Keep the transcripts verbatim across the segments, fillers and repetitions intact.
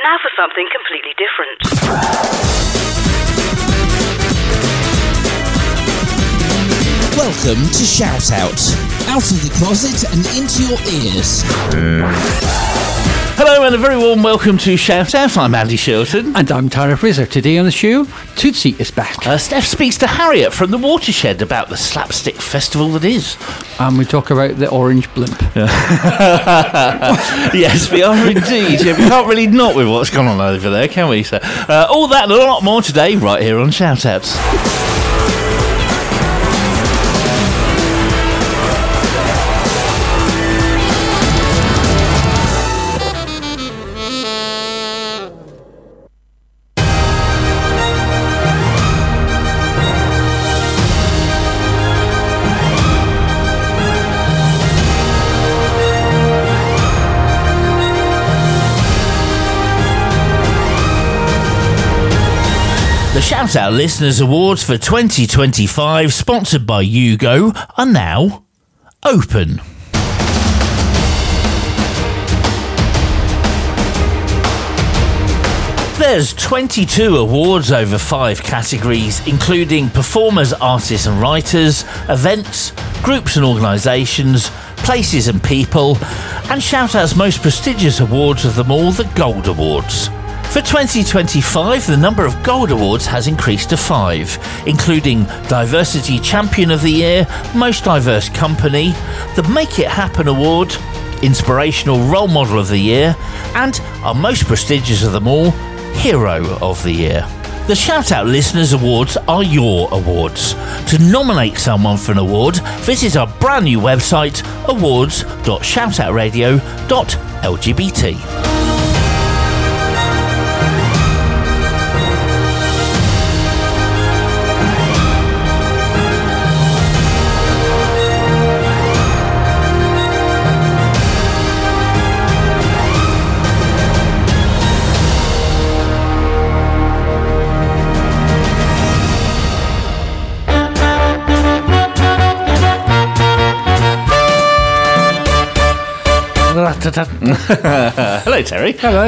And now for something completely different. Welcome to Shout Out. Out of the closet and into your ears. Hello and a very warm welcome to Shout Out. I'm Andy Shilton. And I'm Tara Fraser. Today on the show, Tootsie is back. Uh, Steph speaks to Harriet from the Watershed about the slapstick festival that is. And we talk about the orange blimp. Yes, we are indeed. Yeah, we can't really not with what's gone on over there, can we? So, uh, all that and a lot more today right here on Shout Outs. The Shout Out Listeners Awards for twenty twenty-five, sponsored by Yugo, are now open. There's twenty-two awards over five categories, including performers, artists and writers, events, groups and organisations, places and people, and Shout Out's most prestigious awards of them all, the Gold Awards. For twenty twenty-five, the number of Gold Awards has increased to five, including Diversity Champion of the Year, Most Diverse Company, the Make It Happen Award, Inspirational Role Model of the Year, and our most prestigious of them all, Hero of the Year. The Shout Out Listeners Awards are your awards. To nominate someone for an award, visit our brand new website, awards dot shout out radio dot l g b t. Hello, Terry. Hello.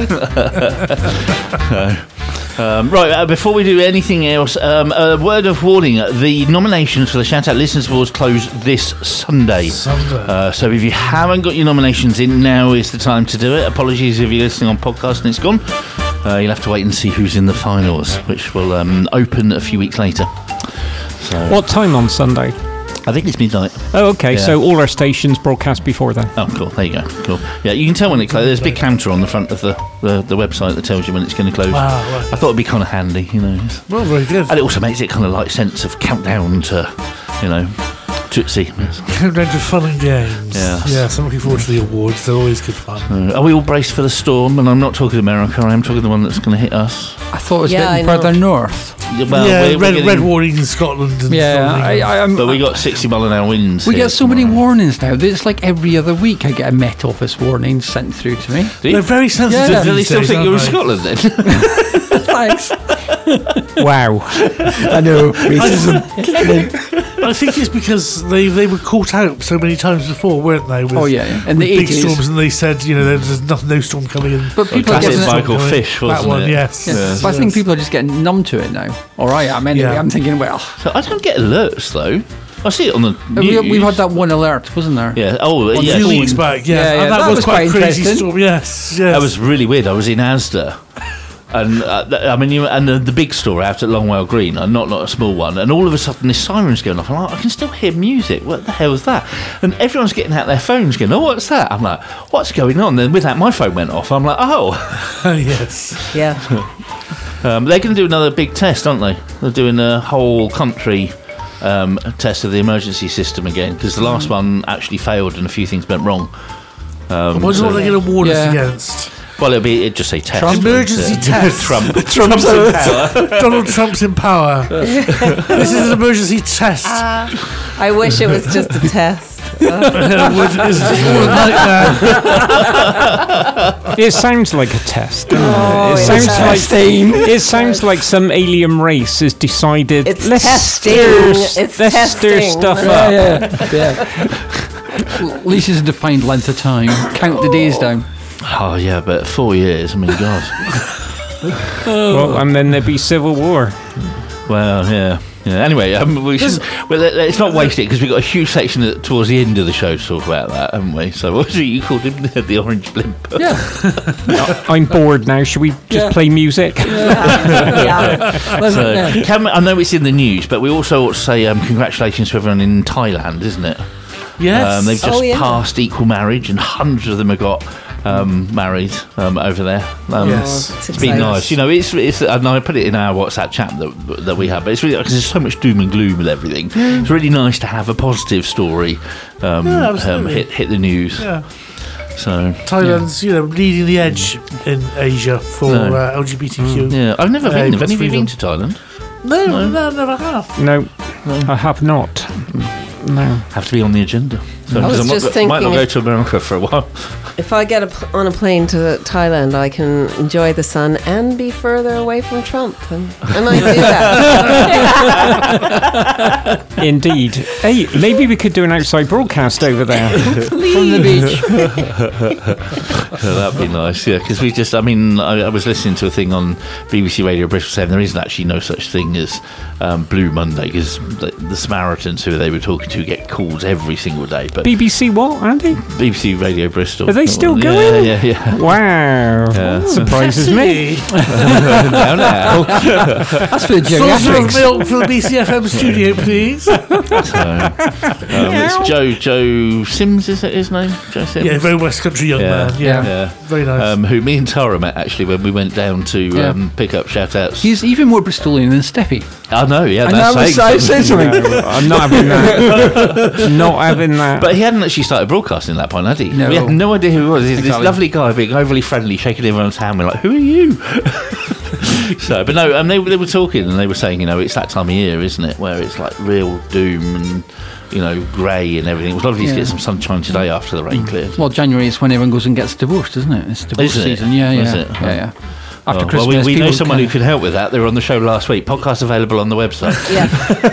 um, right, uh, before we do anything else, um, a word of warning. The nominations for the Shout Out Listeners Awards close this Sunday. Sunday. Uh, so if you haven't got your nominations in, now is the time to do it. Apologies if you're listening on podcast and it's gone. Uh, you'll have to wait and see who's in the finals, which will um, open a few weeks later. So, What time on Sunday? I think it's midnight. Oh, okay. Yeah. So all our stations broadcast before then. Oh, cool. There you go. Cool. Yeah, you can tell when it closes. There's a big counter on the front of the, the, the website that tells you when it's going to close. Wow, wow. I thought it'd be kind of handy, you know. Well, very good. And it also makes it kind of like sense of countdown to, you know, Tootsie. Countdown to fun and games. Yes. Yes, I'm looking forward to the awards. They're always good fun. Uh, are we all braced for the storm? And I'm not talking America. I am talking the one that's going to hit us. I thought it was Yeah, getting I know. further north. Yeah, well, yeah, we're, we're red, getting, red warning in Scotland. And Yeah, Scotland. I, I, I'm, But we got sixty mile an hour winds. we here get so many tomorrow. warnings now. that It's like every other week I get a Met Office warning sent through to me. Do you? They're very sensitive. Yeah. Do they these still days, think you're in aren't they? Scotland then? Thanks. Wow. I know. Racism. I think it's because they, they were caught out so many times before, weren't they? With, Oh, yeah, yeah. In with the big eighties. storms, and they said, you know, there's nothing, no storm coming in. But people are Classic getting... Michael Coming. Fish, That wasn't one, it? yes. Yeah. Yeah. But I think people are just getting numb to it now. Or I am anyway. Yeah. I'm thinking, well, So I don't get alerts though. I see it on the we, news. we've had that one alert, wasn't there? Yeah. Oh, A yeah. few weeks back, yeah. Yeah, yeah, And that, that was, was quite a quite crazy interesting. storm, yes, yes. That was really weird. I was in Asda, and uh, th- I mean, you, and the, the big store out at Longwell Green, and not not a small one. And all of a sudden, this siren's going off. I'm like, I can still hear music. What the hell is that? And everyone's getting out their phones, going, "Oh, what's that?" I'm like, "What's going on?" Then with that, my phone went off. I'm like, "Oh, yes. Yeah. um, they're going to do another big test, aren't they? They're doing a whole country." Um, test of the emergency system again, because the last one actually failed and a few things went wrong. Um, I wonder so- what they're going to warn Yeah. us against. well, it'll be it just say test. Trump? Emergency won't it? test. Trump. Trump's in power. Donald Trump's in power. This is an emergency test. I wish it was just a test. It would- it's all a nightmare. It sounds like a test. Doesn't Oh, it? It it's sounds testing. like it sounds like some alien race has decided. It's let's testing. Stir, It's let's stir testing. stuff Yeah, up. yeah, yeah. Leashes a defined length of time. Count the days down. Oh yeah, but four years. I mean, God. Well, and then there'd be civil war. Well, yeah. Yeah. Anyway, um, we should, well, let, let's not waste it because we've got a huge section at, towards the end of the show to talk about that, haven't we? So, what was it you called him? The, the orange blimp. Yeah. I'm bored now. Should we just Yeah. play music? Yeah. So, Yeah. can we, I know it's in the news, but we also ought to say um, congratulations to everyone in Thailand, isn't it? Yes. Um, they've just Oh, yeah. passed equal marriage, and hundreds of them have got um, married um, over there. Um, Yes. It's It's been exciting. nice, you know. It's it's. And I put it in our WhatsApp chat that that we have, but it's really because there's so much doom and gloom with everything. It's really nice to have a positive story um, Yeah, um, absolutely. hit hit the news. Yeah. So Thailand's, you know, leading the edge in Asia for No. uh, L G B T Q. yeah, I've never Uh, been. Have plus any of you been freedom. to Thailand? No, no, no, never have. No, I have not. No. Have to be on the agenda. So, I 'cause was not- just might not thinking go if- to America for a while. If I get a pl- on a plane to Thailand, I can enjoy the sun and be further away from Trump. And I might do that. Indeed. Hey, maybe we could do an outside broadcast over there. From the beach. So that'd be nice, yeah. Because we just, I mean, I, I was listening to a thing on B B C Radio Bristol saying there isn't actually no such thing as um, Blue Monday because the, the Samaritans who they were talking to get calls every single day. But B B C what, Andy? B B C Radio Bristol. Are they still yeah, going? Yeah, yeah. Wow. Yeah. Surprises me. Now, now. That's for the Saucer of geriatrics. milk for the B C F M studio, please. So, um, it's Joe Joe Sims, is that his name? Joe Sims. Yeah, very West Country young Yeah. man. Yeah, Yeah. very nice. Um, who me and Tara met actually when we went down to Yeah. um, pick up shout outs. He's even more Bristolian than Steffi. I know, yeah, And that's I was- saying I said something. something. No, I'm not having that. Not having that. But he hadn't actually started broadcasting at that point, had he? No. We had no idea who he was. He's this Exactly. lovely guy being overly friendly, shaking everyone's hand. We're like, who are you? So, but no, um, they, they were talking and they were saying, you know, it's that time of year, isn't it, where it's like real doom and, you know, grey and everything. It was lovely to Yeah. get some sunshine today after the rain cleared. Well, January is when everyone goes and gets divorced, isn't it? It's divorce Isn't it? season. Yeah, Is yeah. it? Yeah, yeah. After Oh, Christmas, well, we, we know people someone can- who could help with that. They were on the show last week. Podcast available on the website. Yeah.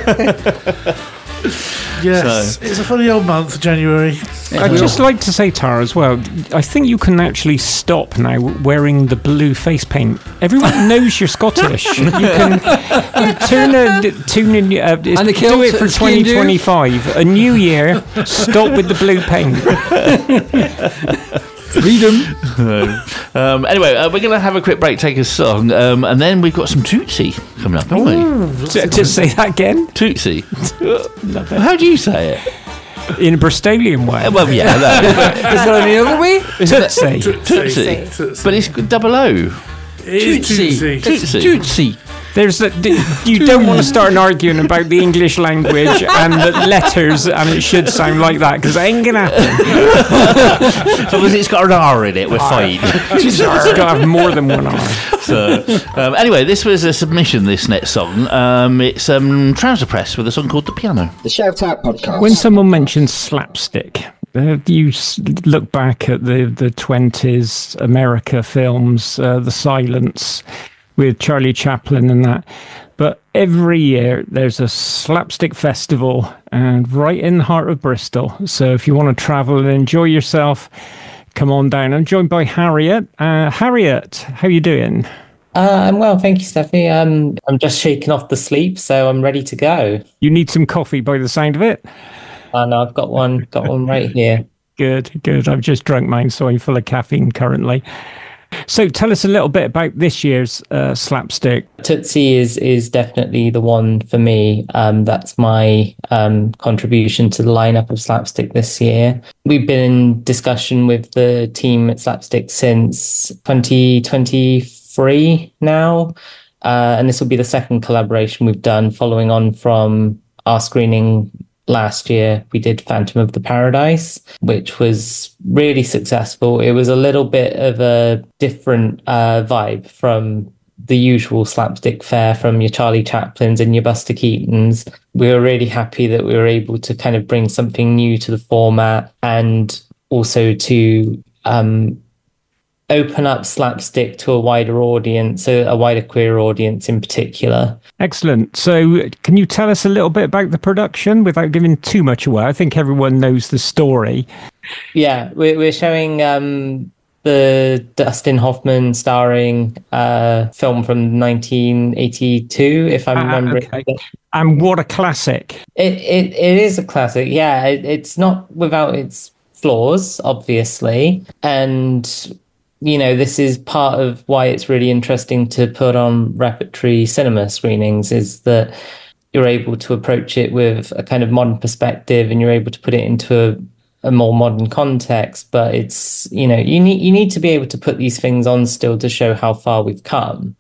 yes, it's a funny old month, January. I'd just like to say, Tara, as well, I think you can actually stop now wearing the blue face paint. Everyone knows you're Scottish. You can you turn a tune in, uh, And the do kilt, it for skin do. twenty twenty-five. A new year, stop with the blue paint. Freedom. Um, anyway, uh, we're going to have a quick break, take a song, um, and then we've got some Tootsie coming up, haven't we? J- Just say that again Tootsie. How do you say it? in a Bristolian way. Uh, Well, yeah, no. Is there any other way? Tootsie. Tootsie. But it's double O. It is Tootsie. It's Tootsie. Tootsie. There's the, d- you don't want to start an argument about the English language and the letters, and it should sound like that because it ain't gonna happen. As long as it's got an R in it, we're fine. It's got to have more than one R. So, um, anyway, this was a submission, this next song. Um, it's um, Trouser Press with a song called The Piano. The Shout Out Podcast. When someone mentions slapstick, uh, you s- look back at the, the twenties America films, uh, The Silence, with Charlie Chaplin and that. But every year there's a slapstick festival, and right in the heart of Bristol. So if you want to travel and enjoy yourself, come on down. I'm joined by Harriet. Uh, Harriet, how you doing? Uh, I'm well, thank you, Stephanie. Um, I'm just shaking off the sleep, so I'm ready to go. You need some coffee by the sound of it. And I've got one, got one right here. Good, good. I've just drunk mine, so I'm full of caffeine currently. So tell us a little bit about this year's uh, slapstick. Tootsie is is definitely the one for me. Um, that's my um, contribution to the lineup of Slapstick this year. We've been in discussion with the team at Slapstick since twenty twenty-three now, uh, and this will be the second collaboration we've done following on from our screening last year. We did Phantom of the Paradise, which was really successful. It was a little bit of a different uh, vibe from the usual slapstick fare from your Charlie Chaplins and your Buster Keatons. We were really happy that we were able to kind of bring something new to the format and also to um, open up slapstick to a wider audience, a, a wider queer audience in particular. Excellent. So can you tell us a little bit about the production without giving too much away? I think everyone knows the story. Yeah, we're, we're showing um, the Dustin Hoffman starring uh, film from nineteen eighty-two, if I'm Ah, remembering. okay. And what a classic. It, it, it is a classic, yeah. It, it's not without its flaws, obviously. And, you know, this is part of why it's really interesting to put on repertory cinema screenings, is that you're able to approach it with a kind of modern perspective and you're able to put it into a, a more modern context. But it's, you know, you need you need to be able to put these things on still to show how far we've come.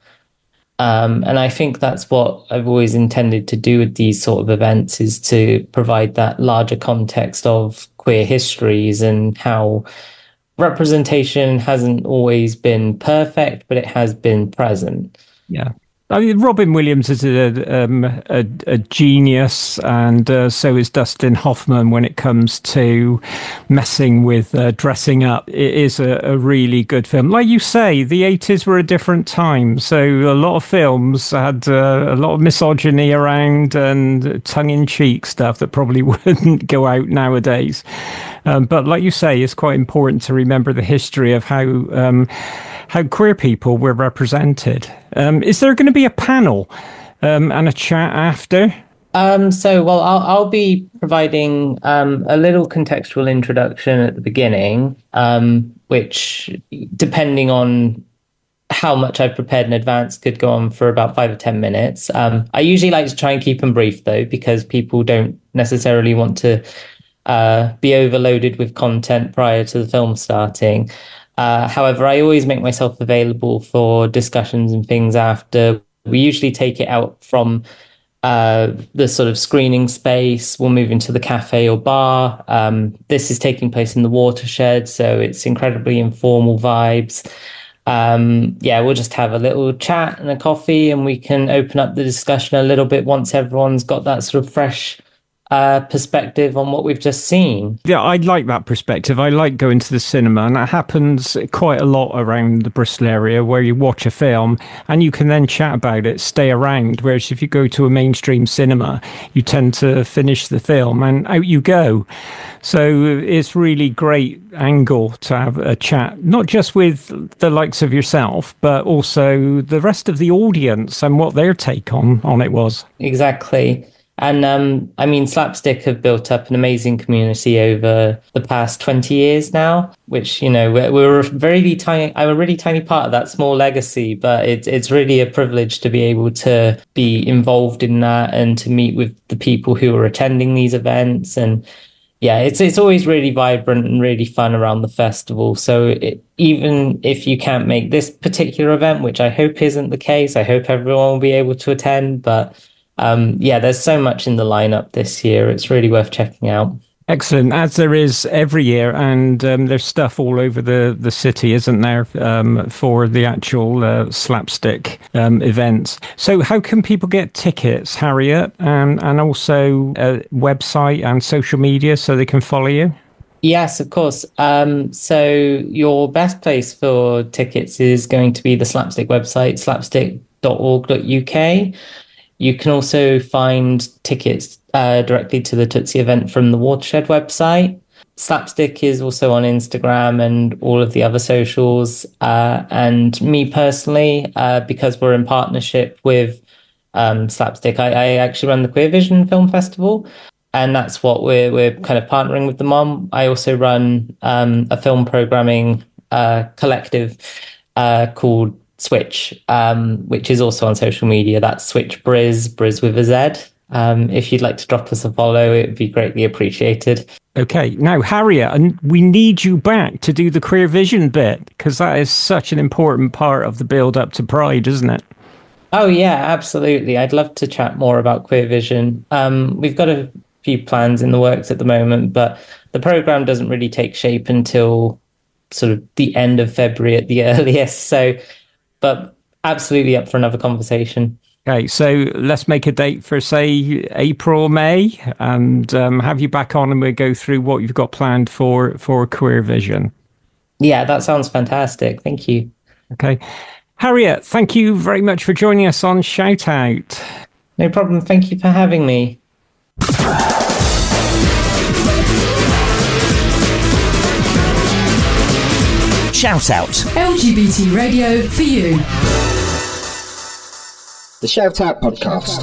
Um, and I think that's what I've always intended to do with these sort of events, is to provide that larger context of queer histories and how representation hasn't always been perfect, but it has been present. Yeah. I mean, Robin Williams is a, um, a, a genius, and uh, so is Dustin Hoffman when it comes to messing with uh, dressing up. It is a, a really good film. Like you say, the eighties were a different time, so a lot of films had uh, a lot of misogyny around and tongue-in-cheek stuff that probably wouldn't go out nowadays. Um, but like you say, it's quite important to remember the history of how um, how queer people were represented. Um, is there going to be a panel um, and a chat after? Um, so, well, I'll, I'll be providing um, a little contextual introduction at the beginning, um, which, depending on how much I've prepared in advance, could go on for about five or ten minutes. Um, I usually like to try and keep them brief, though, because people don't necessarily want to uh, be overloaded with content prior to the film starting. Uh, however, I always make myself available for discussions and things after. We usually take it out from uh, the sort of screening space. We'll move into the cafe or bar. Um, this is taking place in the Watershed, so it's incredibly informal vibes. Um, yeah, we'll just have a little chat and a coffee, and we can open up the discussion a little bit once everyone's got that sort of fresh Uh, perspective on what we've just seen. Yeah, I like that perspective. I like going to the cinema, and that happens quite a lot around the Bristol area, where you watch a film and you can then chat about it, stay around. Whereas if you go to a mainstream cinema, you tend to finish the film and out you go. So it's really great angle to have a chat, not just with the likes of yourself, but also the rest of the audience and what their take on, on it was. Exactly. And um, I mean, Slapstick have built up an amazing community over the past twenty years now, which, you know, we're, we're a very tiny, I'm a really tiny part of that small legacy, but it's, it's really a privilege to be able to be involved in that and to meet with the people who are attending these events. And yeah, it's, it's always really vibrant and really fun around the festival. So it, even if you can't make this particular event, which I hope isn't the case, I hope everyone will be able to attend, but Um, yeah, there's so much in the lineup this year. It's really worth checking out. Excellent, as there is every year, and um, there's stuff all over the, the city, isn't there, um, for the actual uh, Slapstick um, events. So how can people get tickets, Harriet, um, and also a website and social media so they can follow you? Yes, of course. Um, so your best place for tickets is going to be the Slapstick website, slapstick dot org dot U K. You can also find tickets uh, directly to the Tootsie event from the Watershed website. Slapstick is also on Instagram and all of the other socials. Uh, and me personally, uh, because we're in partnership with um, Slapstick, I, I actually run the Queer Vision Film Festival. And that's what we're we're kind of partnering with them on. I also run um, a film programming uh, collective uh, called Switch, um, which is also on social media. That's Switch Briz, Briz with a Z. Um, if you'd like to drop us a follow, it would be greatly appreciated. Okay, now Harriet, and we need you back to do the Queer Vision bit, because that is such an important part of the build up to Pride, isn't it? Oh yeah, absolutely. I'd love to chat more about Queer Vision. Um, we've got a few plans in the works at the moment, but the program doesn't really take shape until sort of the end of February at the earliest. So but absolutely up for another conversation. Okay, so let's make a date for, say, April, May, and um, have you back on and we'll go through what you've got planned for, for Queer Vision. Yeah, that sounds fantastic. Thank you. Okay. Harriet, thank you very much for joining us on Shout Out. No problem. Thank you for having me. Shout Out. L G B T radio for you. The Shout Out Podcast.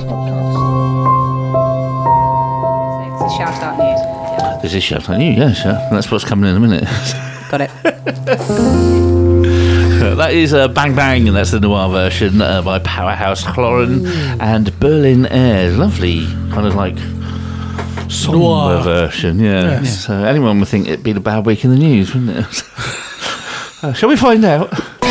This is Shout Out News. Yeah. This is Shout Out News, yes. Yeah. That's what's coming in a minute. Got it. That is uh, Bang Bang, and that's the noir version uh, by Powerhouse Cloran and Berlin Air. Lovely, kind of like somber Noir version, yeah. Yes. So anyone would think it'd been a bad week in the news, wouldn't it? uh, shall we find out?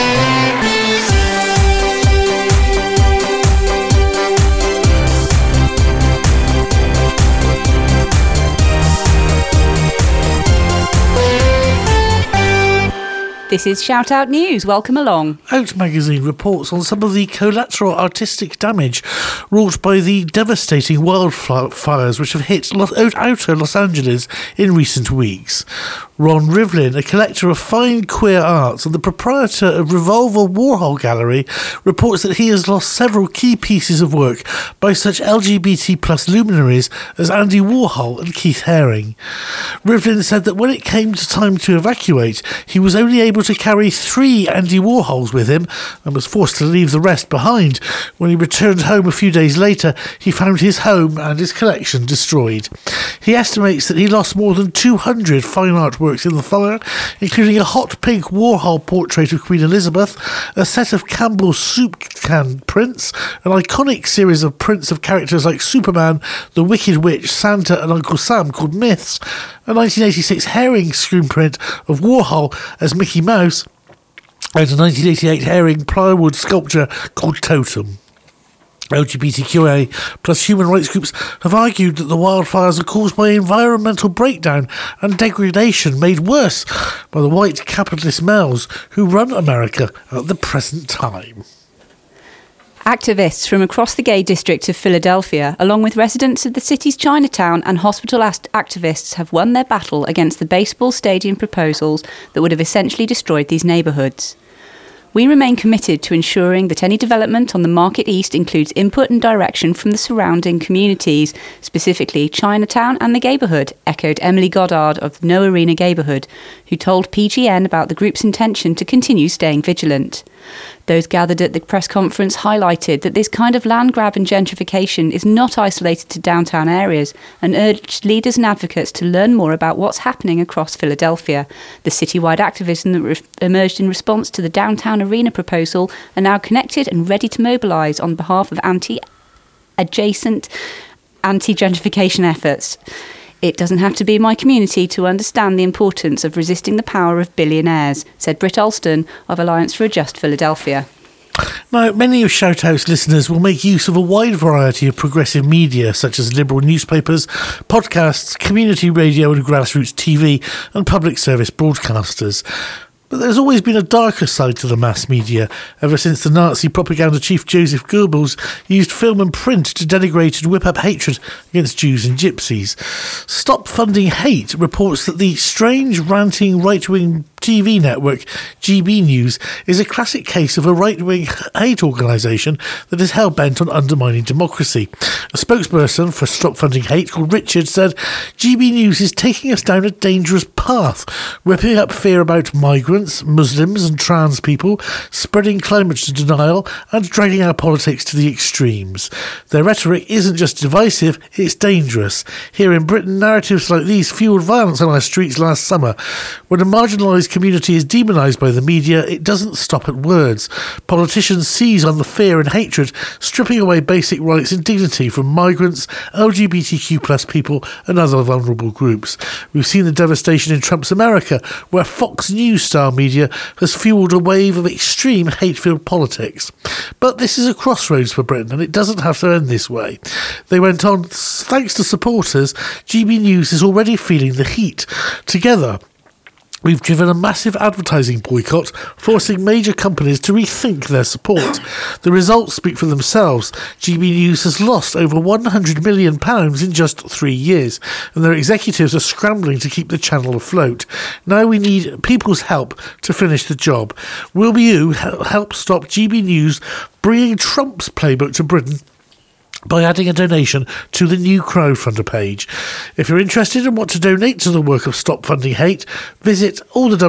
This is Shout Out News. Welcome along. Out magazine reports on some of the collateral artistic damage wrought by the devastating wildfires which have hit Los- outer Los Angeles in recent weeks. Ron Rivlin, a collector of fine queer arts and the proprietor of Revolver Warhol Gallery, reports that he has lost several key pieces of work by such L G B T plus luminaries as Andy Warhol and Keith Haring. Rivlin said that when it came to time to evacuate, he was only able to carry three Andy Warhols with him and was forced to leave the rest behind. When he returned home a few days later, he found his home and his collection destroyed. He estimates that he lost more than two hundred fine art works in the fire, including a hot pink Warhol portrait of Queen Elizabeth, a set of Campbell's soup can prints, an iconic series of prints of characters like Superman, the Wicked Witch, Santa and Uncle Sam called Myths, a nineteen eighty-six Haring screen print of Warhol as Mickey Mouse, and a nineteen eighty-eight Haring plywood sculpture called Totem. L G B T Q A plus human rights groups have argued that the wildfires are caused by environmental breakdown and degradation made worse by the white capitalist males who run America at the present time. Activists from across the gay district of Philadelphia, along with residents of the city's Chinatown and hospital ast- activists, have won their battle against the baseball stadium proposals that would have essentially destroyed these neighbourhoods. We remain committed to ensuring that any development on the Market East includes input and direction from the surrounding communities, specifically Chinatown and the Gayborhood, echoed Emily Goddard of No Arena Gayborhood, who told P G N about the group's intention to continue staying vigilant. Those gathered at the press conference highlighted that this kind of land grab and gentrification is not isolated to downtown areas and urged leaders and advocates to learn more about what's happening across Philadelphia. The citywide activism that re- emerged in response to the downtown arena proposal are now connected and ready to mobilise on behalf of anti-adjacent anti-gentrification efforts. It doesn't have to be my community to understand the importance of resisting the power of billionaires, said Britt Alston of Alliance for a Just Philadelphia. Now, many of Shouthouse listeners will make use of a wide variety of progressive media, such as liberal newspapers, podcasts, community radio and grassroots T V, and public service broadcasters. But there's always been a darker side to the mass media, ever since the Nazi propaganda chief Joseph Goebbels used film and print to denigrate and whip up hatred against Jews and Gypsies. Stop Funding Hate reports that the strange, ranting, right-wing T V network G B News is a classic case of a right-wing hate organisation that is hell-bent on undermining democracy. A spokesperson for Stop Funding Hate called Richard said, G B News is taking us down a dangerous path, whipping up fear about migrants, Muslims and trans people, spreading climate denial and dragging our politics to the extremes. Their rhetoric isn't just divisive, it's dangerous. Here in Britain, narratives like these fuelled violence on our streets last summer. When a marginalised community is demonised by the media, it doesn't stop at words. Politicians seize on the fear and hatred, stripping away basic rights and dignity from migrants, L G B T Q plus people and other vulnerable groups. We've seen the devastation in Trump's America, where Fox News-style media has fuelled a wave of extreme hate-filled politics. But this is a crossroads for Britain, and it doesn't have to end this way. They went on, thanks to supporters, G B News is already feeling the heat. Together, we've driven a massive advertising boycott, forcing major companies to rethink their support. The results speak for themselves. G B News has lost over one hundred million pounds in just three years, and their executives are scrambling to keep the channel afloat. Now we need people's help to finish the job. Will you help stop G B News bringing Trump's playbook to Britain? by adding a donation to the new crowdfunder page. If you're interested and want to donate to the work of Stop Funding Hate, visit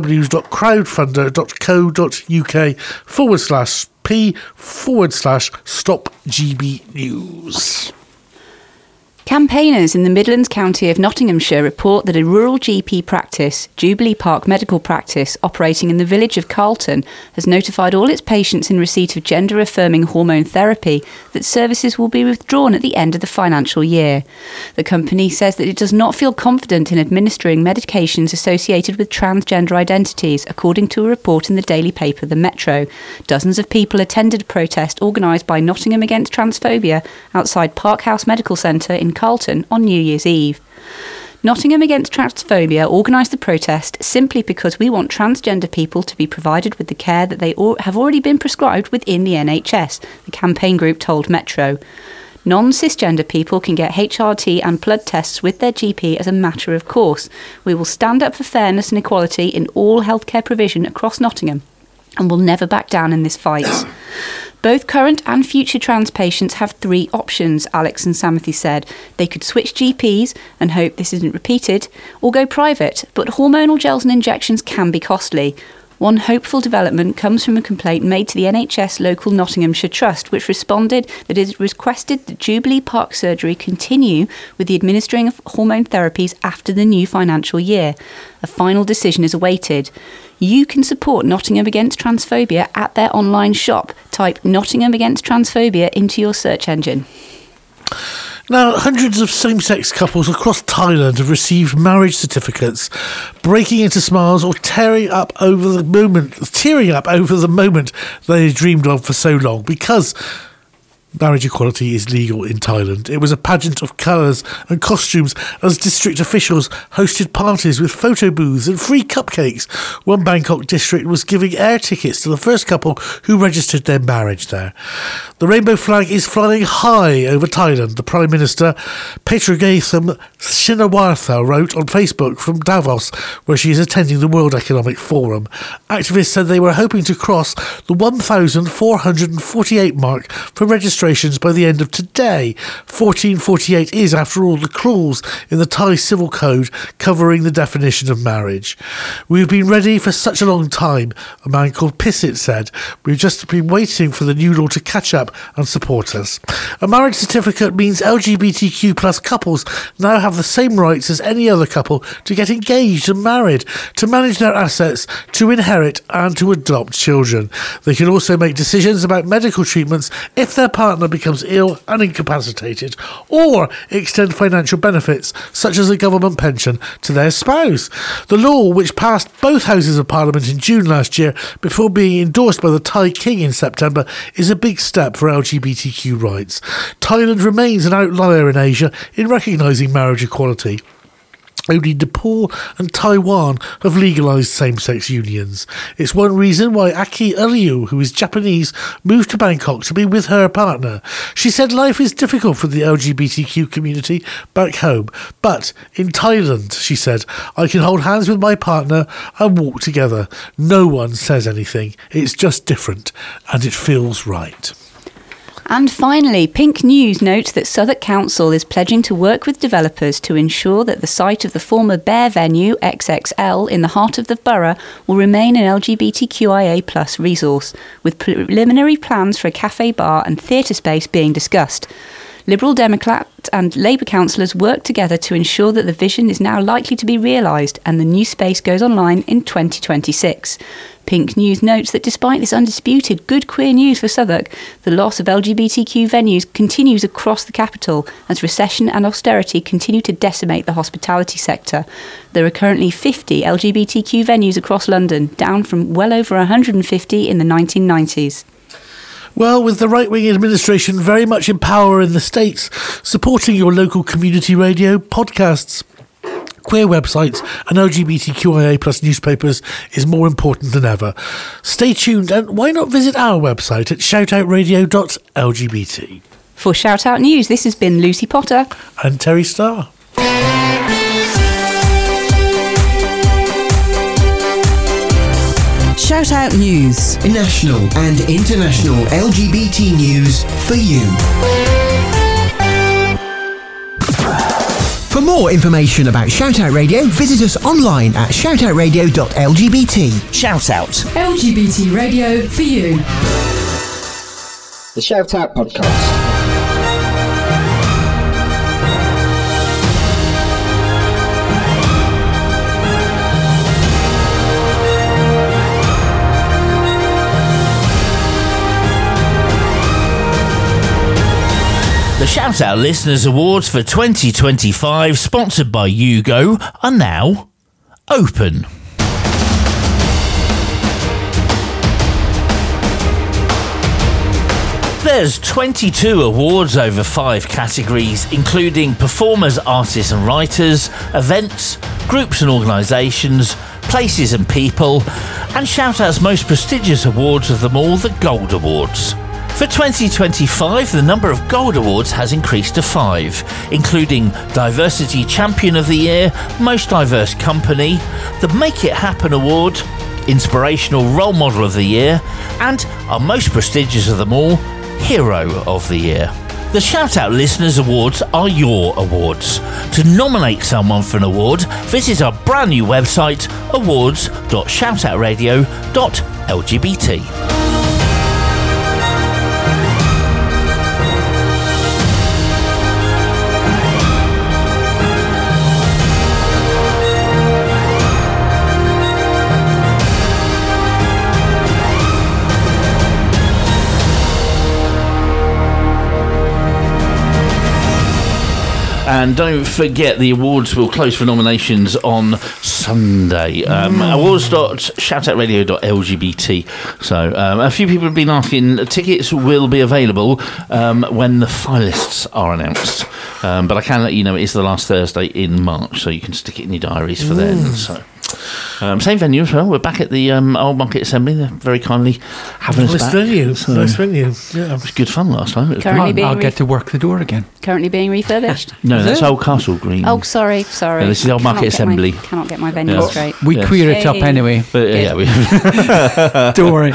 allthews.crowdfunder.co.uk forward slash p forward slash stop GB news. Campaigners in the Midlands County of Nottinghamshire report that a rural G P practice, Jubilee Park Medical Practice, operating in the village of Carlton, has notified all its patients in receipt of gender-affirming hormone therapy that services will be withdrawn at the end of the financial year. The company says that it does not feel confident in administering medications associated with transgender identities, according to a report in the daily paper The Metro. Dozens of people attended a protest organised by Nottingham Against Transphobia outside Parkhouse Medical Centre in Carlton on New Year's Eve. Nottingham Against Transphobia organised the protest simply because we want transgender people to be provided with the care that they have already been prescribed within the N H S, the campaign group told Metro. Non-cisgender people can get H R T and blood tests with their G P as a matter of course. We will stand up for fairness and equality in all healthcare provision across Nottingham and will never back down in this fight. Both current and future trans patients have three options, Alex and Samathy said. They could switch G Ps and hope this isn't repeated, or go private, but hormonal gels and injections can be costly. One hopeful development comes from a complaint made to the N H S local Nottinghamshire Trust, which responded that it requested that Jubilee Park Surgery continue with the administering of hormone therapies after the new financial year. A final decision is awaited. You can support Nottingham Against Transphobia at their online shop. Type Nottingham Against Transphobia into your search engine. Now, hundreds of same-sex couples across Thailand have received marriage certificates, breaking into smiles or tearing up over the moment, tearing up over the moment they had dreamed of for so long, because marriage equality is legal in Thailand. It was a pageant of colours and costumes as district officials hosted parties with photo booths and free cupcakes. One Bangkok district was giving air tickets to the first couple who registered their marriage there. The rainbow flag is flying high over Thailand, the Prime Minister Paetongtarn Shinawatra wrote on Facebook from Davos, where she is attending the World Economic Forum. Activists said they were hoping to cross the one thousand four hundred forty-eight mark for registration by the end of today. fourteen forty-eight is, after all, the clause in the Thai Civil Code covering the definition of marriage. We've been ready for such a long time, a man called Pissit said. We've just been waiting for the new law to catch up and support us. A marriage certificate means L G B T Q plus couples now have the same rights as any other couple to get engaged and married, to manage their assets, to inherit and to adopt children. They can also make decisions about medical treatments if their partner becomes ill and incapacitated, or extend financial benefits such as a government pension to their spouse. The law, which passed both houses of parliament in June last year before being endorsed by the Thai King in September, is a big step for L G B T Q rights. Thailand remains an outlier in Asia in recognising marriage equality. Only Nepal and Taiwan have legalised same-sex unions. It's one reason why Aki Aliu, who is Japanese, moved to Bangkok to be with her partner. She said life is difficult for the L G B T Q community back home, but in Thailand, she said, I can hold hands with my partner and walk together. No one says anything. It's just different, and it feels right. And finally, Pink News notes that Southwark Council is pledging to work with developers to ensure that the site of the former Bear venue, X X L, in the heart of the borough will remain an L G B T Q I A plus resource, with preliminary plans for a cafe bar and theatre space being discussed. Liberal Democrat and Labour councillors work together to ensure that the vision is now likely to be realised and the new space goes online in twenty twenty-six. Pink News notes that despite this undisputed good queer news for Southwark, the loss of L G B T Q venues continues across the capital as recession and austerity continue to decimate the hospitality sector. There are currently fifty L G B T Q venues across London, down from well over one hundred fifty in the nineteen nineties. Well, with the right-wing administration very much in power in the States, supporting your local community radio, podcasts, queer websites and L G B T Q I A plus newspapers is more important than ever. Stay tuned, and why not visit our website at shoutout radio dot L G B T. For Shout Out News, this has been Lucy Potter and Terry Starr. Shout Out News. National and international L G B T news for you. For more information about Shout Out Radio, visit us online at shout out radio dot l g b t. Shout Out. L G B T radio for you. The Shout Out Podcast. The Shout Out Listeners Awards for twenty twenty-five, sponsored by Yugo, are now open. There's twenty-two awards over five categories, including performers, artists and writers, events, groups and organisations, places and people, and Shout Out's most prestigious awards of them all, the Gold Awards. For twenty twenty-five, the number of Gold Awards has increased to five, including Diversity Champion of the Year, Most Diverse Company, the Make It Happen Award, Inspirational Role Model of the Year, and our most prestigious of them all, Hero of the Year. The Shout Out Listeners Awards are your awards. To nominate someone for an award, visit our brand new website, awards dot shout out radio dot l g b t. And don't forget, the awards will close for nominations on Sunday. Um, mm. awards dot shout out radio dot l g b t. So um, a few people have been asking. Tickets will be available um, when the finalists are announced. Um, but I can let you know it is the last Thursday in March, so you can stick it in your diaries for mm. then. So. Um, same venue as well. We're back at the um, Old Market Assembly. They're very kindly having nice us back. Venue. So nice venue. Yeah, it was good fun last time. It was Currently being I'll re- get to work the door again. Currently being refurbished. No, Is that's it? Old Castle Green. Oh, sorry, sorry. No, this is the Old Cannot Market get my- Assembly. Cannot get my venue Yes. straight. We Yes. queer it up Hey. anyway. But, uh, yeah, we. Don't worry.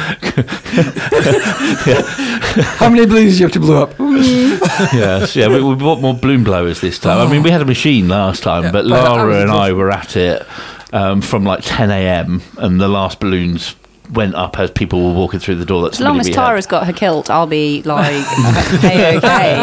How many balloons do you have to blow up? Yes, yeah, we, we bought more balloon blowers this time. I mean, we had a machine last time, Yeah, but but I Lara was and just- I were at it um, from like ten a.m. and the last balloons went up as people were walking through the door. That's As long as Tara's got her kilt, I'll be like, hey, okay.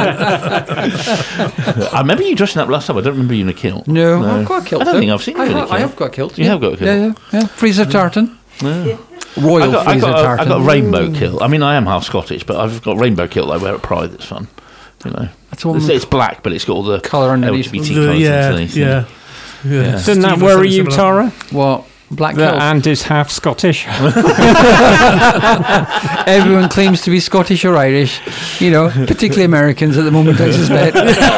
I remember you dressing up last time. I don't remember you in a kilt. No, I've got a kilt. I don't though. think I've seen you I, in a ha- kilt. I have got a kilt. You yeah. have got a kilt. Yeah, yeah, yeah. Freezer tartan. Yeah. Royal I got, I freezer got, a, tartan. I got a rainbow kilt. I mean, I am half Scottish, but I've got a rainbow kilt I wear at Pride. That's fun. You know, That's all it's, with- it's black, but it's got all the Colour underneath. L G B T The- colours yeah, underneath. yeah, yeah. Yeah. Doesn't that Steve worry was you, similar. Tara? What? Black That kilt. and is half Scottish. Everyone claims to be Scottish or Irish, you know, particularly Americans at the moment, I suspect.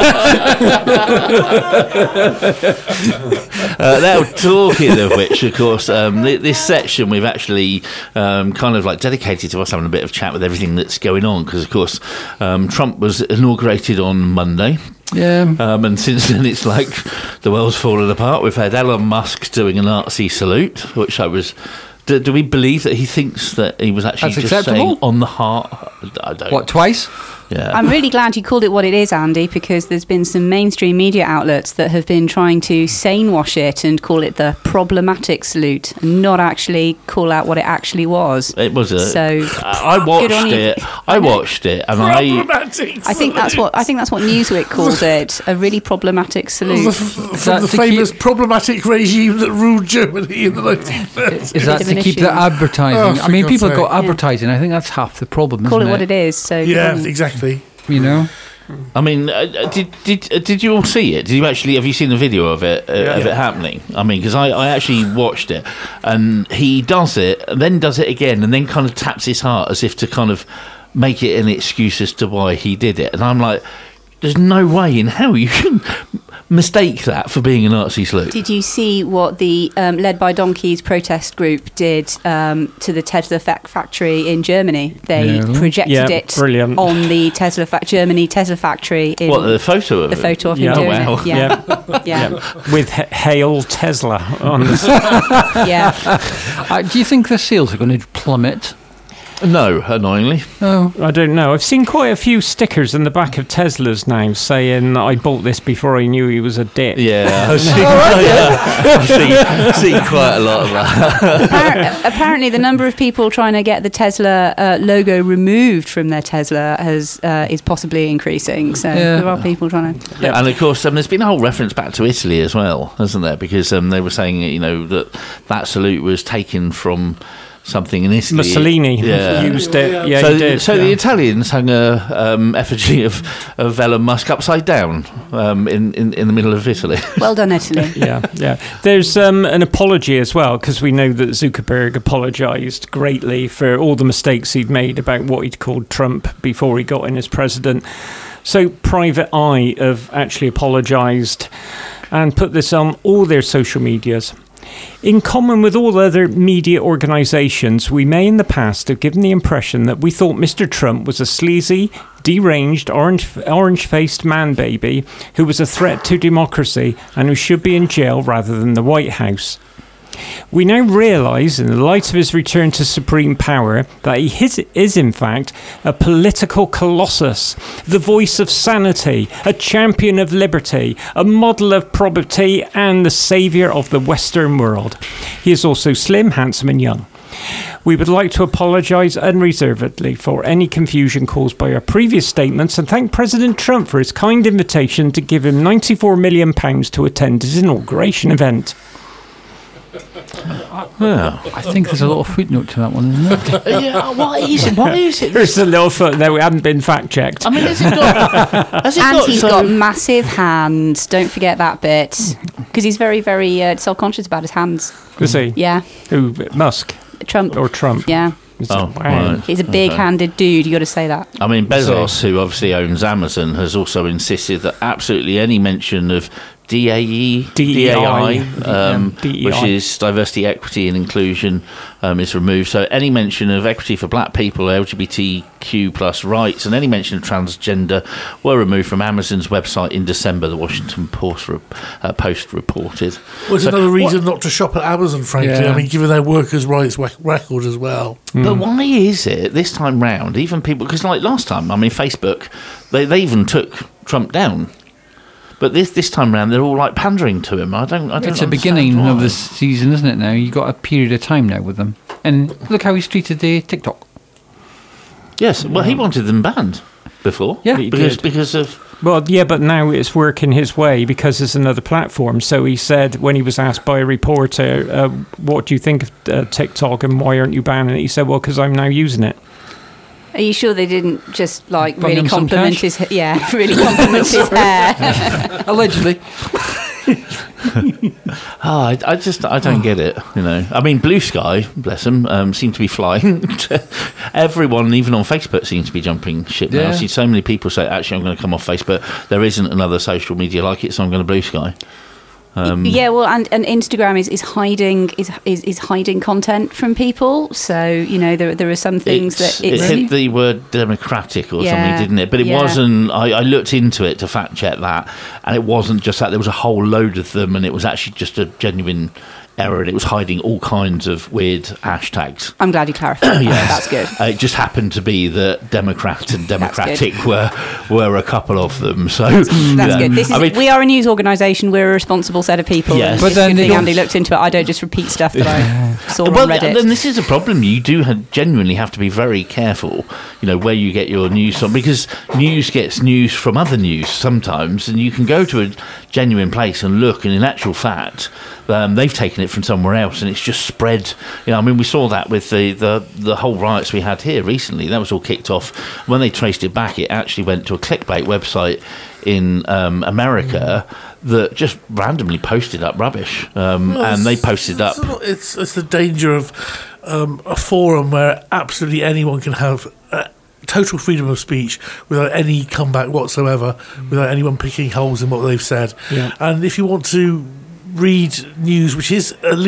Uh, now, talking of which, of course, um, th- this section we've actually um, kind of like dedicated to us having a bit of chat with everything that's going on, because, of course, um, Trump was inaugurated on Monday. Yeah. Um, and since then, it's like the world's fallen apart. We've had Elon Musk doing a Nazi salute, which I was. Do, do we believe that he thinks that he was actually That's just acceptable? saying on the heart? I don't. What, twice? Yeah. I'm really glad you called it what it is, Andy, because there's been some mainstream media outlets that have been trying to sane wash it and call it the problematic salute, and not actually call out what it actually was. It was a. So I I good watched on you. it. I watched it, and I. Problematic. I think that's what I think that's what Newsweek called it, a really problematic salute. The, from that the to famous problematic regime that ruled Germany in the nineteen thirties. Is that Bit of to an keep issue. the advertising? Oh, I for mean, God's people sake. got advertising. I think that's half the problem, Call it isn't what it is. So Yeah, good on you. exactly. You know? I mean, uh, did did uh, did you all see it? Did you actually have you seen the video of it uh, of Yeah. it happening? I mean, because I, I actually watched it, and he does it, and then does it again, and then kind of taps his heart as if to kind of make it an excuse as to why he did it. And I'm like, there's no way in hell you can mistake that for being a Nazi salute. Did you see what the um, led by Donkeys protest group did um, to the Tesla fac- factory in Germany? They No. projected Yeah, it brilliant. on the Tesla fa- Germany Tesla factory. In What, the photo of the it? photo of Yeah. him Oh, doing wow. it. Yeah, yeah, With H- Hail Tesla on the yeah. Uh, do you think the sales are going to plummet? No, annoyingly. Oh, I don't know. I've seen quite a few stickers in the back of Teslas now saying I bought this before I knew he was a dick. Yeah, I've seen, I've seen, seen quite a lot of that. Appar- apparently, the number of people trying to get the Tesla uh, logo removed from their Tesla has uh, is possibly increasing. So Yeah. there are people trying to. Yeah, and of course, um, there's been a whole reference back to Italy as well, hasn't there? Because um, they were saying, you know, that that salute was taken from something in Italy. Mussolini yeah. used it. Yeah, so he did. so yeah. the Italians hung a um, effigy of, of Elon Musk upside down um, in, in, in the middle of Italy. Well done, Italy. yeah, yeah. There's um, an apology as well, because we know that Zuckerberg apologised greatly for all the mistakes he'd made about what he'd called Trump before he got in as president. So Private Eye have actually apologised and put this on all their social medias. In common with all other media organisations, we may in the past have given the impression that we thought Mister Trump was a sleazy, deranged, orange, orange-faced man-baby who was a threat to democracy and who should be in jail rather than the White House. We now realise, in the light of his return to supreme power, that he is, is in fact a political colossus, the voice of sanity, a champion of liberty, a model of probity, and the saviour of the Western world. He is also slim, handsome and young. We would like to apologise unreservedly for any confusion caused by our previous statements and thank President Trump for his kind invitation to give him ninety-four million pounds to attend his inauguration event. Yeah. I think there's a little footnote to that one, isn't there? yeah, what is it? What is it? There's a little footnote. We haven't been fact checked. I mean, has it got? Has it And got he's so- got massive hands. Don't forget that bit. Because he's very, very uh, self-conscious about his hands. Is he? Yeah. Who? Musk Trump. or Trump? Yeah. Oh, Wow. right. He's a big-handed dude. You got to say that. I mean, Bezos, who obviously owns Amazon, has also insisted that absolutely any mention of D A E, D E I, um, D E I. which is diversity, equity and inclusion, um, is removed. So any mention of equity for black people, L G B T Q plus rights, and any mention of transgender were removed from Amazon's website in December, the Washington Post, re- uh, Post reported. Well, it's So another reason what- not to shop at Amazon, frankly. Yeah. I mean, given their workers' rights wa- record as well. But why is it this time round, even people, because like last time, I mean, Facebook, they, they even took Trump down. But this this time round, they're all like pandering to him. I don't. I don't. It's the understand beginning why. of the season, isn't it now? You've got a period of time now with them. And look how he's treated the TikTok. Yes, well, he wanted them banned before. Yeah. He because did. because of Well, yeah, but now it's working his way because there's another platform. So he said when he was asked by a reporter, uh, what do you think of uh, TikTok and why aren't you banning it? He said, well, because I'm now using it. Are you sure they didn't just like Bung really him some compliment cash? his yeah really compliment his hair? Allegedly. Ah, I, I just I don't get it. You know, I mean, Blue Sky, bless them, um, seem to be flying. Everyone, even on Facebook, seems to be jumping ship now. Yeah. I see so many people say, actually, I'm going to come off Facebook. There isn't another social media like it, so I'm going to Blue Sky. Um, Yeah, well, and, and Instagram is, is hiding is, is is hiding content from people. So you know there there are some things It's- that it's it hit the word democratic or Yeah, something, didn't it? But it yeah. wasn't. I, I looked into it to fact check that, and it wasn't just that. There was a whole load of them, and it was actually just a genuine error, and it was hiding all kinds of weird hashtags. I'm glad you clarified. Yes. That's good. Uh, it just happened to be that Democrat and That's Democratic good. were were a couple of them. So That's yeah. good. This is, I mean, we are a news organisation. We're a responsible set of people. Yes. But But then then thing they Andy don't- looked into it. I don't just repeat stuff that I saw well, on Reddit. then this is a problem. You do ha- genuinely have to be very careful, you know, where you get your news from, because news gets news from other news sometimes, and you can go to a genuine place and look, and in actual fact, um, they've taken it from somewhere else, and it's just spread. You know, I mean, we saw that with the, the, the whole riots we had here recently. That was all kicked off. When they traced it back, it actually went to a clickbait website in um, America that just randomly posted up rubbish, um, Well, and they it's- posted up. It's, not- it's, it's the danger of um, a forum where absolutely anyone can have uh, total freedom of speech without any comeback whatsoever, without anyone picking holes in what they've said. Yeah. And if you want to read news which is at least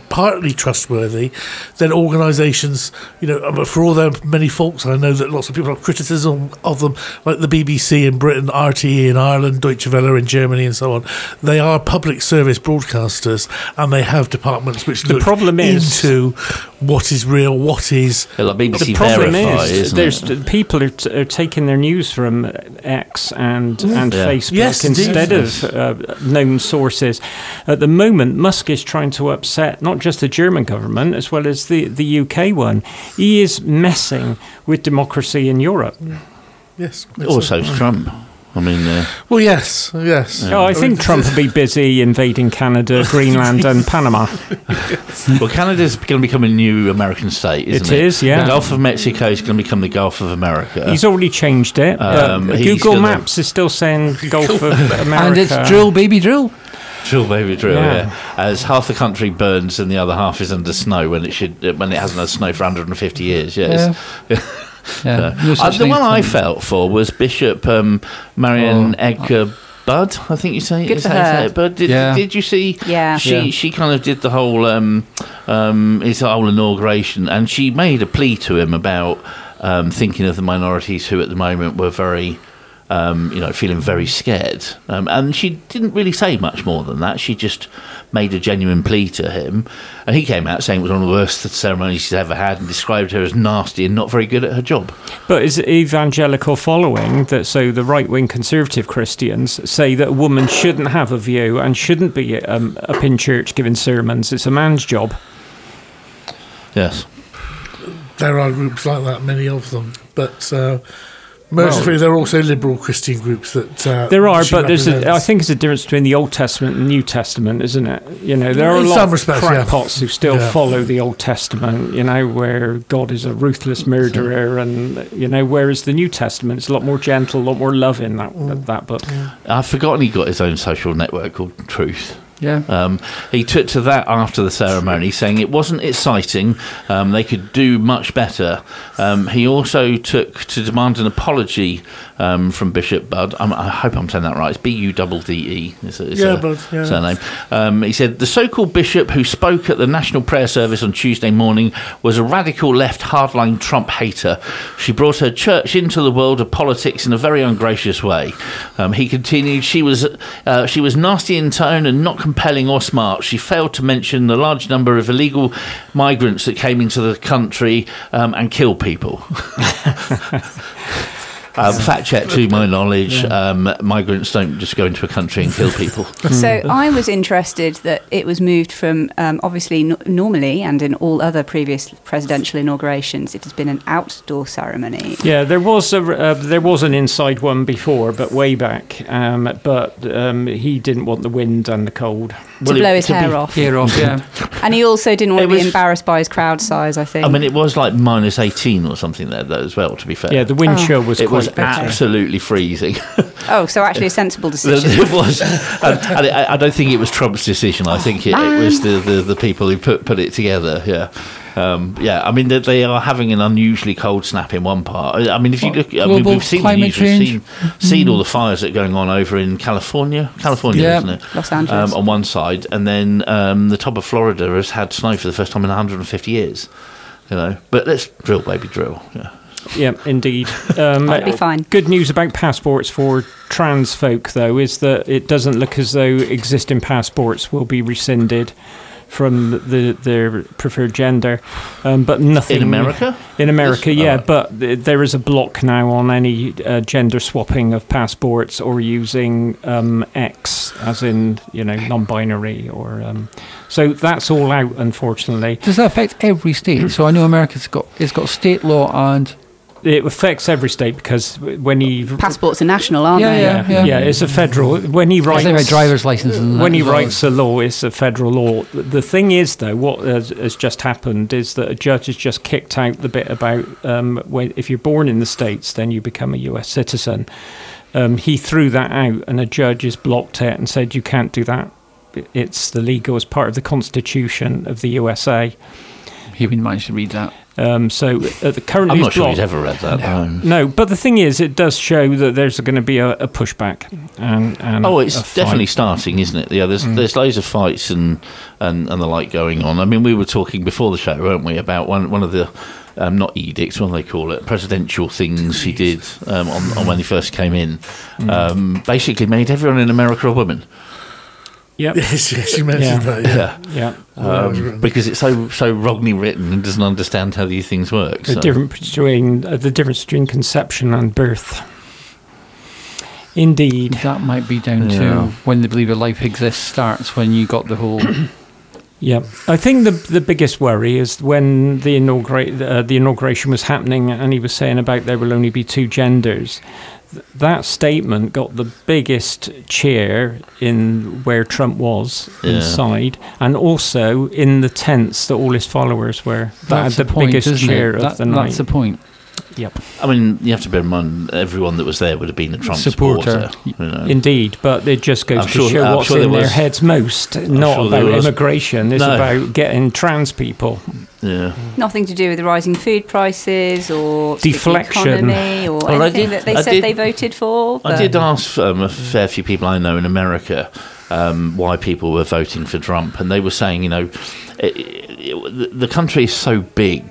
partly trustworthy, then organisations, you know, for all their many faults, and I know that lots of people have criticism of them, like the B B C in Britain, R T E in Ireland, Deutsche Welle in Germany, and so on. They are public service broadcasters, and they have departments which the look problem is, into what is real, what is. Yeah, like B B C the problem Verify, is, isn't there's it? people are, t- are taking their news from X and and Yeah. Facebook Yes, instead indeed. of uh, known sources. At the moment, Musk is trying to upset not just the German government as well as the, the U K one. He is messing with democracy in Europe. Yes. Also, it's Trump. I mean, uh, Well, yes, yes. Oh, I think Trump will be busy invading Canada, Greenland, and Panama. well, Canada's going to become a new American state, isn't It it? is, yeah. The Gulf of Mexico is going to become the Gulf of America. He's already changed it. Um, but he's Google gonna- Maps is still saying Gulf of America. And it's drill, baby, drill. Drill, baby, drill. Yeah. Yeah. As half the country burns and the other half is under snow when it should, when it hasn't had snow for one hundred fifty years. Yes. Yeah. Yeah, no Uh, such the thing one as I time. felt for was Bishop um, Marion Oh. Edgar Budd. I think you say. Good is for how you say her. it, Budd. Did, Yeah. did you see? Yeah. She Yeah. she kind of did the whole um, um, his whole inauguration, and she made a plea to him about um, thinking of the minorities who at the moment were very. Um, you know, feeling very scared. Um, and she didn't really say much more than that. She just made a genuine plea to him. And he came out saying it was one of the worst ceremonies she's ever had and described her as nasty and not very good at her job. But is it evangelical following that? So the right-wing conservative Christians say that a woman shouldn't have a view and shouldn't be um, up in church giving sermons. It's a man's job. Yes. There are groups like that, many of them. But uh, mercifully, there are also liberal Christian groups that. Uh, There are, she but there's a, represents. I think there's a difference between the Old Testament and the New Testament, isn't it? You know, there are a In lot some of respects, yeah. crackpots who still Yeah. follow the Old Testament, you know, where God is a ruthless murderer, and, you know, whereas the New Testament is a lot more gentle, a lot more loving, that, Mm. that book. I've forgotten he got his own social network called Truth. Yeah. Um, he took to that after the ceremony, saying it wasn't exciting. Um, they could do much better. Um, he also took to demand an apology um, from Bishop Budd. I'm, I hope I'm saying that right. It's B U D D E. Is is Yeah, a Budd, yeah. surname. Um, he said the so-called bishop who spoke at the National Prayer Service on Tuesday morning was a radical left hardline Trump hater. She brought her church into the world of politics in a very ungracious way. Um, he continued, she was uh, she was nasty in tone and not compelling or smart. She failed to mention the large number of illegal migrants that came into the country um, and killed people. Um, fact check to my knowledge, um, migrants don't just go into a country and kill people. So I was interested that it was moved from, um, obviously, n- normally and in all other previous presidential inaugurations, it has been an outdoor ceremony. Yeah, there was a uh, there was an inside one before, but way back. Um, but um, he didn't want the wind and the cold. To blow his hair off. Hair off, yeah. And he also didn't want It to be was- embarrassed by his crowd size, I think. I mean, it was like minus eighteen or something there, though, as well, to be fair. Yeah, the wind Oh. chill was it quite was bitter. absolutely freezing. oh, so actually a sensible decision. it was. And, and I, I don't think it was Trump's decision. I think it, it was the, the, the people who put put it together. Yeah. Um, yeah, I mean, they, they are having an unusually cold snap in one part. I mean, if you look, I mean, Global we've seen the climate news, we've change. seen, seen all the fires that are going on over in California, California, Yeah. isn't it? Los Angeles. Um, on one side, and then um, the top of Florida has had snow for the first time in one hundred fifty years. You know, but let's drill, baby, drill. Yeah. Yeah, indeed. Um, That'll be fine. Good news about passports for trans folk, though, is that it doesn't look as though existing passports will be rescinded from the their preferred gender, um, but nothing In America? In America, Yes? yeah, Alright. but th- there is a block now on any uh, gender swapping of passports or using um, X, as in you know non-binary, or um, so that's all out, unfortunately. Does that affect every state? So I know America's got it's got state law and It affects every state because when he Passports are national, aren't Yeah, they? yeah. yeah, yeah, it's a federal. When he writes It's like a driver's license and when that he as well. writes a law, it's a federal law. The thing is, though, what has, has just happened is that a judge has just kicked out the bit about um, when if you're born in the States, then you become a U S citizen. Um, he threw that out, and a judge has blocked it and said you can't do that. It's illegal as part of the Constitution of the U S A. he wouldn't manage to read that. Um, so at the current I'm news not sure block, he's ever read that. No. No. no, but the thing is, it does show that there's going to be a, a pushback. And, and oh, it's a fight. definitely starting, isn't it? Yeah, there's Mm. there's loads of fights and, and, and the like going on. I mean, we were talking before the show, weren't we, about one one of the um, not edicts, what do they call it, presidential things he did um, on, on when he first came in. Mm. Um, basically, made everyone in America a woman. Yep. Yes, yes, you mentioned yeah. that. Yeah. Yeah. Um, because it's so so wrongly written and doesn't understand how these things work. The so. difference between uh, the difference between conception and birth. Indeed, that might be down Yeah. to when they believe a life exists starts. When you got the whole. Yeah, I think the the biggest worry is when the inaugurate uh, the inauguration was happening, and he was saying about there will only be two genders. Th- that statement got the biggest cheer in where Trump was Yeah. inside, and also in the tents that all his followers were. That That's had the the point, biggest isn't cheer it? of That- the night. that's the point. Yep. I mean, you have to bear in mind everyone that was there would have been a Trump Supporter. supporter. You know. Indeed, but it just goes I'm to sure- show I'm what's sure in there their was- heads most. I'm Not sure there about was- immigration. It's No. about getting trans people. Yeah. Nothing to do with the rising food prices or the Deflection. economy or Well, I anything did- that they I said did- they voted for. I but- did ask um, a fair few people I know in America um, why people were voting for Trump, and they were saying, you know, it, it, the- the country is so big.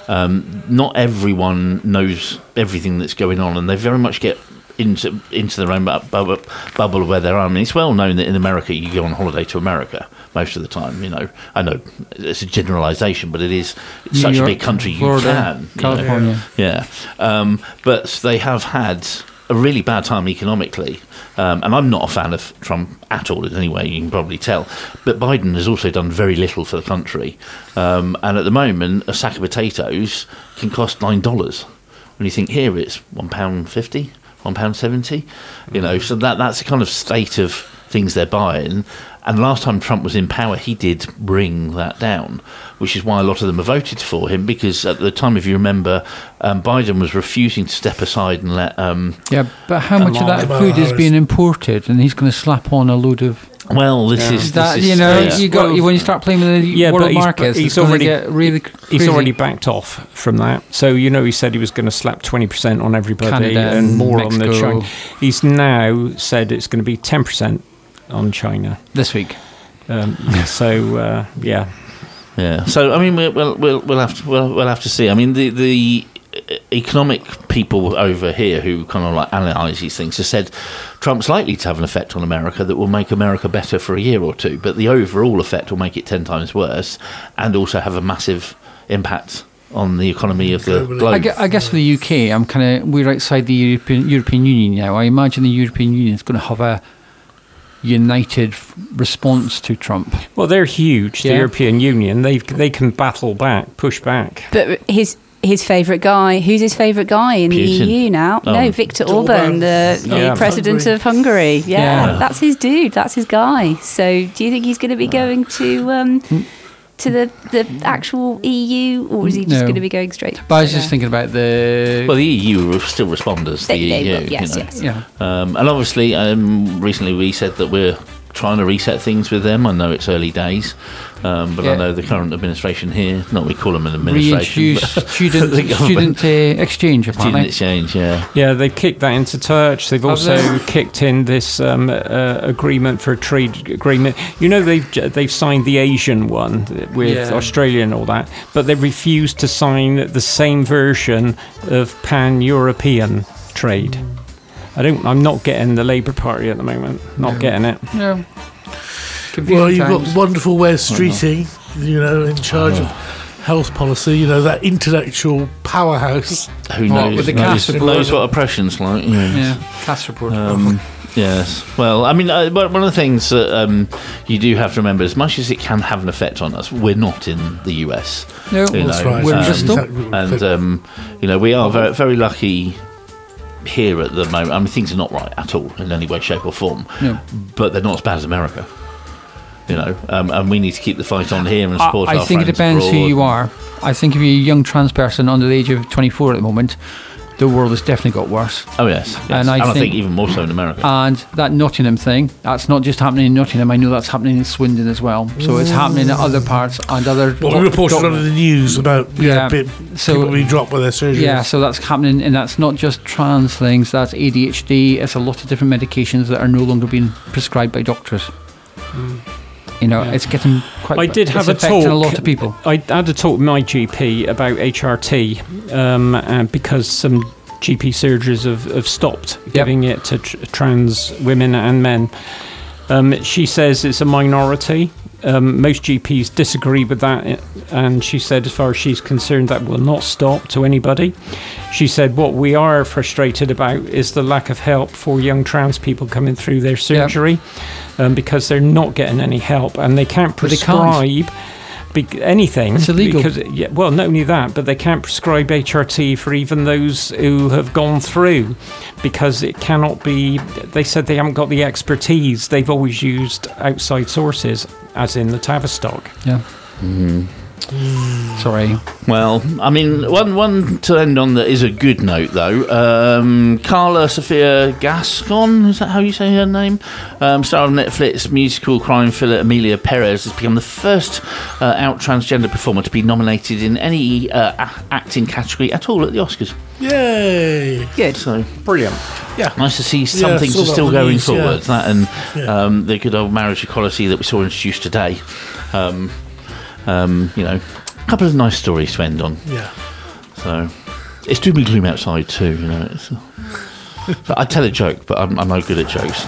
Um, not everyone knows everything that's going on, and they very much get into into their own bu- bu- bubble where they are. I mean, it's well known that in America you go on holiday to America most of the time. You know, I know it's a generalisation, but it is it's New such York, a big country. You Florida, can, you know. California. Yeah, um, but they have had a really bad time economically, um, and I'm not a fan of Trump at all in any way, you can probably tell. But Biden has also done very little for the country, um, and at the moment, a sack of potatoes can cost nine dollars. When you think here, it's one pound fifty, one pound seventy. You know, so that that's the kind of state of things they're buying. And last time Trump was in power, he did bring that down, which is why a lot of them have voted for him, because at the time, if you remember, um, Biden was refusing to step aside and let... Um, Yeah, but how much of that Kamala food is Harris- being imported, and he's going to slap on a load of... Well, this is... that, this is you know, yeah. you got when you start playing with the Yeah, world but he's, markets, he's it's gonna already get really he's crazy. already backed off from that. So you know, he said he was going to slap twenty percent on everybody Canada and and more on the Mexico. China. He's now said it's going to be ten percent on China this week. Um, so uh, yeah, Yeah. So I mean, we'll we'll we'll, we'll have to we'll, we'll have to see. I mean, the the economic people over here who kind of like analyse these things have said Trump's likely to have an effect on America that will make America better for a year or two, but the overall effect will make it ten times worse, and also have a massive impact on the economy of the globe. I, gue- I guess for the U K, I'm kind of we're outside the European European Union now. I imagine the European Union is going to have a united f- response to Trump. well, they're huge. The Yeah. European Union, they they can battle back, push back. But his his favourite guy, who's his favourite guy in Putin. the E U now? Oh. No, Viktor Viktor Orban, Orban. the, the Yeah. president Hungary. of Hungary. Yeah, Yeah. that's his dude. That's his guy. So, do you think he's going to be going to um, to the the actual E U, or is he just No. going to be going straight? But I was just thinking about the. Well, the E U will still respond as the They- they E U. will, yes, you know. yes. Yeah. Um, and obviously, um, recently we said that we're trying to reset things with them. I know it's early days, um, but I Yeah. know the current administration here, not we call them an administration, Reintroduce but student the government- student uh, exchange apparently. student exchange, yeah. Yeah, they've kicked that into touch. They've Have also they? kicked in this um, uh, agreement for a trade agreement. You know, they've j- they've signed the Asian one with Yeah. Australia and all that, but they refused to sign the same version of pan-European trade. I don't. I'm not getting the Labour Party at the moment. Not Yeah. getting it. Yeah. Well, you've times. got wonderful Wes Streeting, you know, in charge of health policy, you know, that intellectual powerhouse. Who Oh, knows, with the knows, cast report. knows what oppression's like. Yeah. Yeah, cast report. Um, yes. Well, I mean, uh, one of the things that um, you do have to remember, as much as it can have an effect on us, we're not in the U S. No, you that's know, right. We're in um, Bristol. and um, you know, we are very, very lucky here at the moment. I mean, things are not right at all in any way, shape, or form. No. But they're not as bad as America. You know, um, and we need to keep the fight on here and I, support I our think it friends depends who abroad. you are. I think if you're a young trans person under the age of twenty-four at the moment, the world has definitely got worse. Oh yes, yes. And, I, and think, I think even more so in America. And that Nottingham thing, that's not just happening in Nottingham. I know that's happening in Swindon as well. So it's happening in other parts and other. What we reported on in the news about yeah, yeah bit, so, people being dropped with their surgeries. Yeah, so that's happening, and that's not just trans things. That's A D H D. It's a lot of different medications that are no longer being prescribed by doctors. Mm. You know, yeah. it's getting quite. I did have a talk. A lot of people. I had a talk with my G P about H R T, um, and because some G P surgeries have, have stopped yep. giving it to tr- trans women and men. Um, she says it's a minority. Um, most G Ps disagree with that, and she said, as far as she's concerned, that will not stop to anybody. She said, what we are frustrated about is the lack of help for young trans people coming through their surgery, yep. um, because they're not getting any help, and they can't prescribe they can't. Be- anything. It's illegal. Because, yeah, well, not only that, but they can't prescribe H R T for even those who have gone through, because it cannot be. They said they haven't got the expertise. They've always used outside sources, as in the Tavistock. Yeah. Mm. Sorry. Well, I mean, one one to end on that is a good note, though. Um, Carla Sophia Gascon, is that how you say her name? Um, star of Netflix musical crime thriller Amelia Perez has become the first uh, out transgender performer to be nominated in any uh, a- acting category at all at the Oscars. Yay! Good. So brilliant. Yeah. Nice to see some yeah, things are still going news, forward. Yeah. That and yeah. um, the good old marriage equality that we saw introduced today. Um, Um, you know, a couple of nice stories to end on. Yeah. So, it's doom and gloom outside too, you know. It's, so I tell a joke, but I'm, I'm no good at jokes.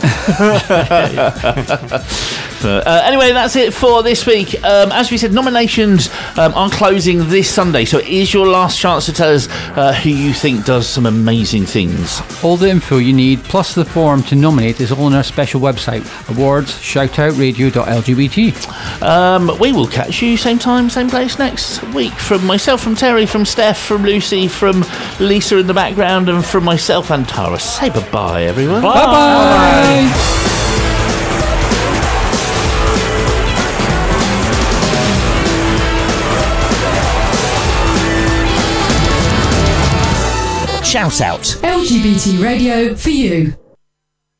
But, uh, anyway, that's it for this week. Um, as we said, nominations um, are closing this Sunday, so it is your last chance to tell us uh, who you think does some amazing things. All the info you need, plus the form to nominate, is all on our special website, awards shoutout radio dot L G B T. Um, we will catch you same time, same place next week. From myself, from Terry, from Steph, from Lucy, from Lisa in the background, and from myself and Tara. Say bye-bye, everyone. Bye-bye. Bye-bye. Shout out. L G B T radio for you.